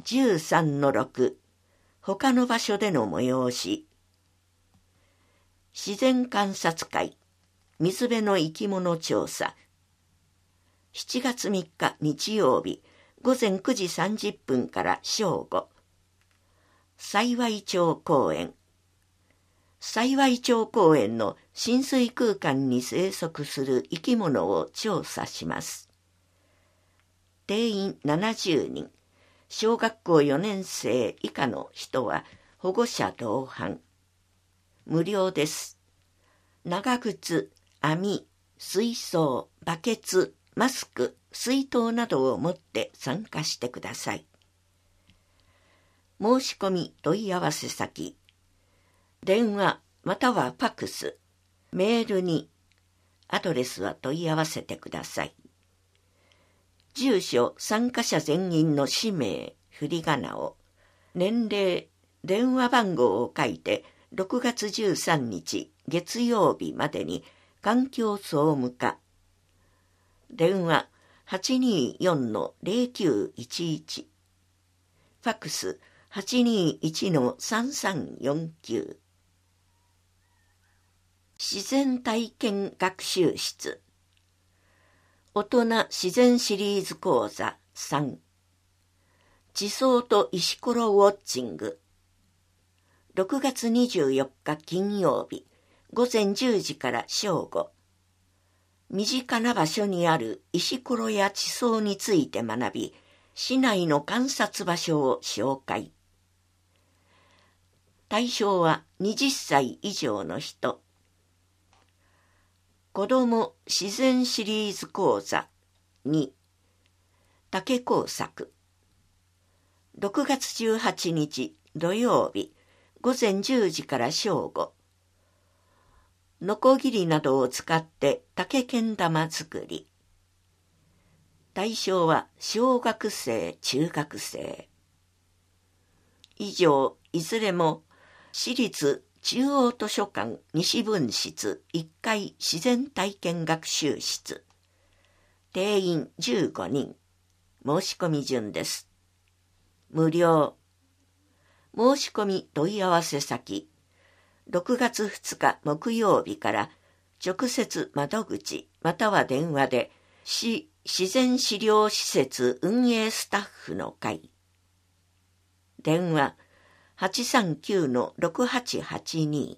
13-6 他の場所での催し。自然観察会水辺の生き物調査。7月3日日曜日午前9時30分から正午。幸町公園。幸町公園の浸水空間に生息する生き物を調査します。定員70人。小学校4年生以下の人は保護者同伴。無料です。長靴、網、水槽、バケツ、マスク、水筒などを持って参加してください。申し込み問い合わせ先。電話またはファクス、メールに、アドレスは問い合わせてください。住所、参加者全員の氏名、振り仮名を、年齢、電話番号を書いて、6月13日月曜日までに環境総務課。電話 824-0911。ファクス 821-3349。自然体験学習室。大人自然シリーズ講座3。地層と石ころウォッチング。6月24日金曜日午前10時から正午。身近な場所にある石ころや地層について学び、市内の観察場所を紹介。対象は20歳以上の人。子ども自然シリーズ講座2。竹工作。6月18日土曜日午前10時から正午。ノコギリなどを使って竹けん玉作り。対象は小学生、中学生。以上、いずれも市立中央図書館西分室1階自然体験学習室。定員15人。申し込み順です。無料。申し込み問い合わせ先。6月2日木曜日から直接窓口または電話で市自然資料施設運営スタッフの会。電話 839-6882。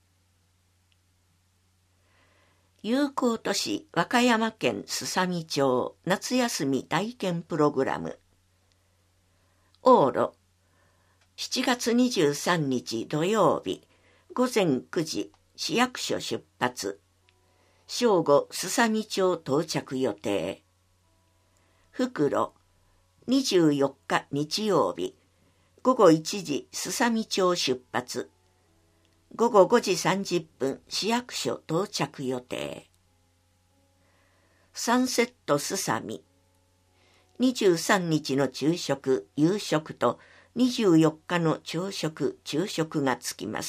友好都市和歌山県すさみ町夏休み体験プログラム。往路7月23日土曜日午前9時市役所出発。正午すさみ町到着予定。復路24日日曜日午後1時すさみ町出発。午後5時30分市役所到着予定。サンセットすさみ。23日の昼食、夕食と24日の朝食、昼食がつきます。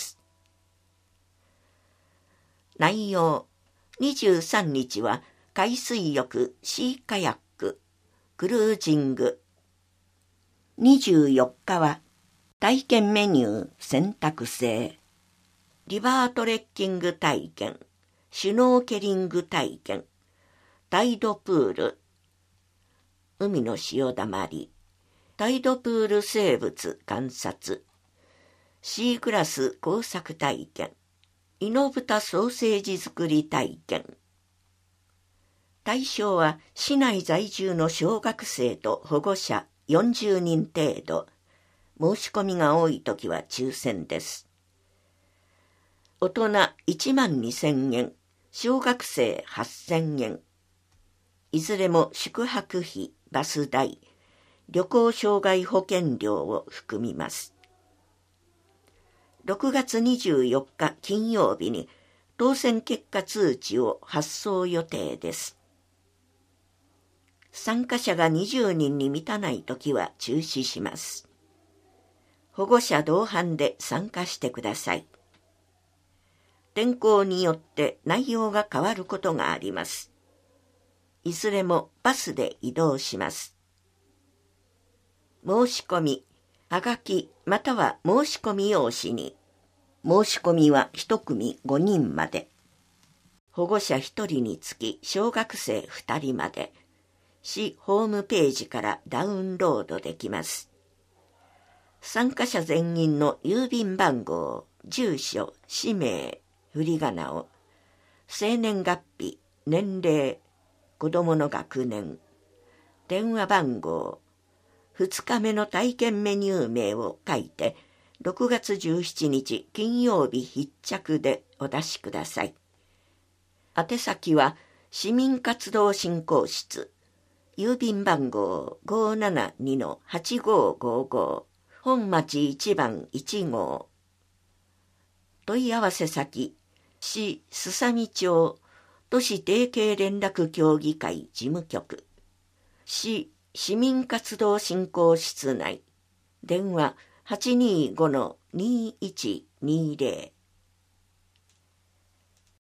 内容。23日は海水浴、シーカヤック、クルージング。24日は体験メニュー選択制。リバートレッキング体験、シュノーケリング体験、タイドプール、海の潮だまり、タイドプール生物観察、シーグラス工作体験、イノブタソーセージ作り体験。対象は市内在住の小学生と保護者40人程度。申し込みが多いときは抽選です。大人12,000円、小学生8,000円。いずれも宿泊費、バス代、旅行障害保険料を含みます。6月24日金曜日に当選結果通知を発送予定です。参加者が20人に満たないときは中止します。保護者同伴で参加してください。天候によって内容が変わることがあります。いずれもバスで移動します。 申し込み、はがきまたは申し込み用紙に。申し込みは1組5人まで。保護者1人につき小学生2人まで。市ホームページからダウンロードできます。参加者全員の郵便番号、住所、氏名、振り仮名を、生年月日、年齢、子どもの学年、電話番号、2日目の体験メニュー名を書いて、6月17日金曜日必着でお出しください。宛先は市民活動振興室、郵便番号 572-8555、本町1番1号。問い合わせ先、市すさみ町都市提携連絡協議会事務局、市市民活動振興室内、電話 825-2120